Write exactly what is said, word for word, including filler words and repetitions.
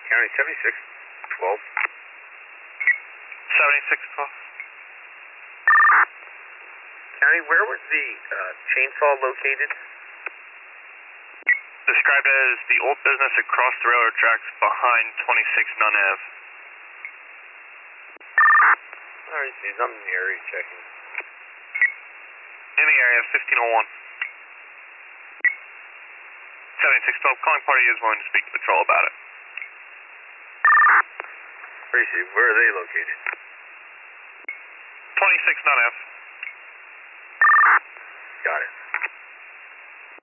County seventy-six twelve. seventy-six twelve. County, where was the uh, chainsaw located? Described as the old business across the railroad tracks behind twenty-six Nunn Ave. Alright, dude, I'm in the area checking. In the area, fifteen oh one. seventy-six twelve, calling party is willing to speak to patrol about it. Appreciate it. Where are they located? twenty-six Nunn Ave. Got it.